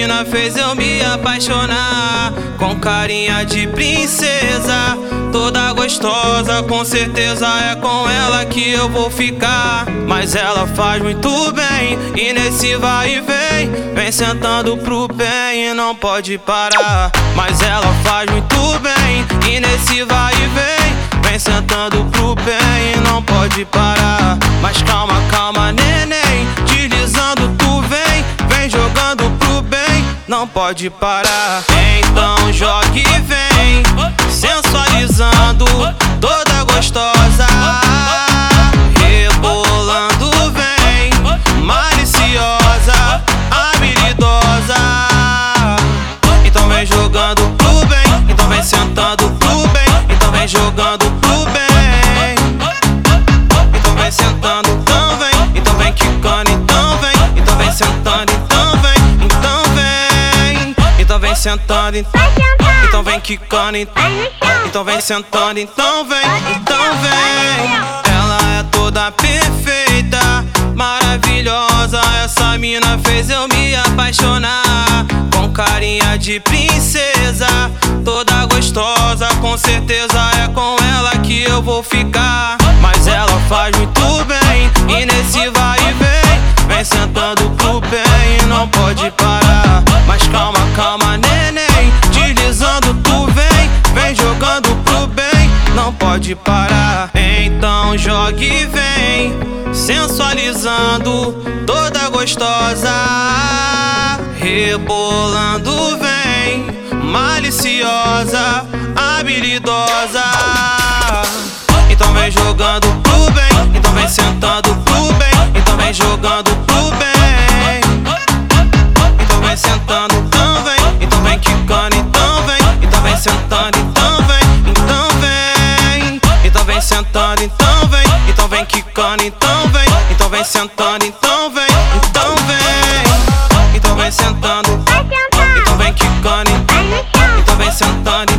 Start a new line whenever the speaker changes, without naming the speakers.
mina fez eu me apaixonar. Com carinha de princesa, toda gostosa, com certeza é com ela que eu vou ficar. Mas ela faz muito bem, e nesse vai e vem, vem sentando pro bem e não pode parar. Mas ela faz muito bem, e nesse vai e vem, vem sentando pro bem e não pode parar. Mas calma, calma, neném, deslizando tu vem, vem jogando pro bem, não pode parar. Então jogue e vem, sensualizando, toda gostosa, rebolando vem, maliciosa, habilidosa. Então vem jogando pro bem, então vem sentando pro bem, então vem jogando pro bem. Então vem sentando, então vem, então vem quicando, então vem, então vem sentando, então vem, então vem. Então vem sentando, então vem quicando, então vem sentando, então vem, então vem. Ela é toda perfeita, maravilhosa, essa mina fez eu me apaixonar. Com carinha de princesa, toda gostosa, com certeza é com ela que eu vou ficar. Mas ela faz muito bem, e nesse vai e vem, vem sentando pro bem e não pode parar. Mas calma, calma, neném, deslizando tu vem, vem jogando pro bem, não pode parar. Então jogue e vem, sensualizando, toda gostosa, rebolando vem, maliciosa, habilidosa. Então vem jogando pro bem, então vem sentando pro bem, então vem jogando pro bem. Então vem sentando, então vem, então vem quicando, então vem, então vem sentando, então vem, então vem. Então vem sentando, então vem, então vem quicando, então vem, então vem sentando, então vem, então vem. Então vem sentando, então vem quicando, então vem sentando.